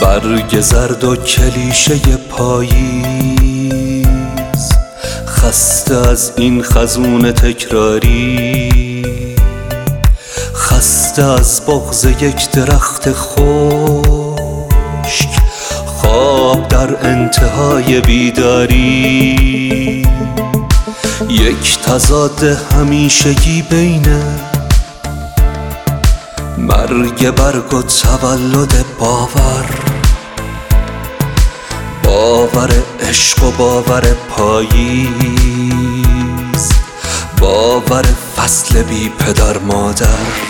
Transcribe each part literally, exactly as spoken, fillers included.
برگ زرد و کلیشه پاییز، خسته از این خزون تکراری، خسته از بغض یک درخت خشک، خواب در انتهای بیداری، یک تضاد همیشگی بین مرگ برگ و تولد باور، باور عشق و باور پاییز، باور فصل بی پدر مادر.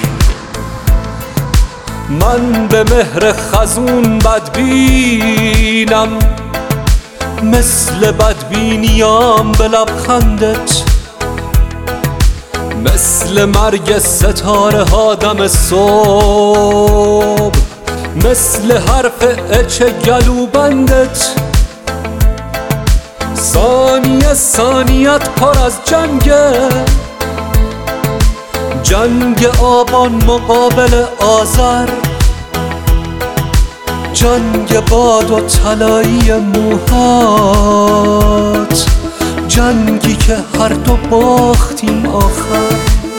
من به مهر خزون بدبینم، مثل بدبینیام به لبخندت، مثل مرگ ستاره ها دم صبح، مثل حرف اچ گلوبندت. ثانیه ثانیت پر از جنگه، جنگ آبان مقابل آذر، جنگ باد و طلایی موهات، جنگی که هر دو باختیم آخر.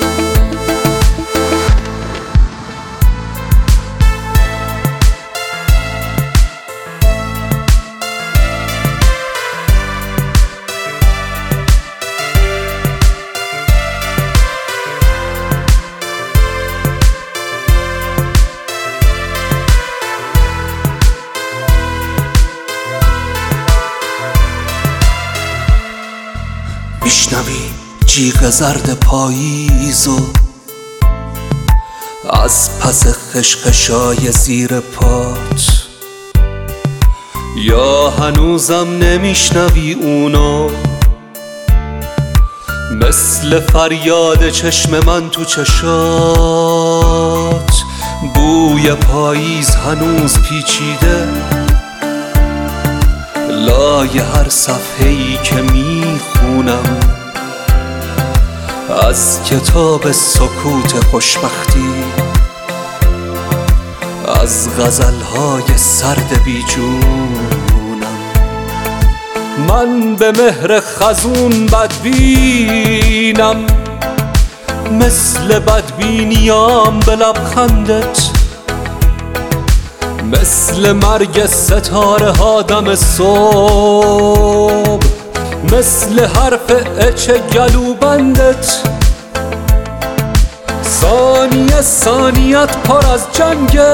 میشنوی جیغ زرد پاییز و از پس خشخشای زیر پات، یا هنوزم نمیشنوی اونو، مثل فریاد چشم من تو چشات، بوی پاییز هنوز پیچیده لای هر صفحه‌ای که میخونم از کتاب سکوت خوشبختی، از غزلهای سرد بیجونم. من به مهر خزون بدبینم، مثل بدبینیام به لبخندت، مثل مرگ ستاره ها دم صبح، مثل حرف اچ گلوبندت. ثانیه ثانیت پر از جنگه،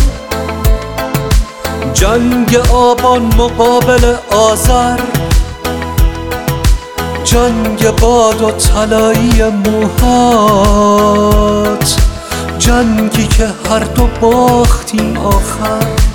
جنگ آبان مقابل آذر، جنگ باد و طلایی موهات، جنگی که هر دو باختیم آخر.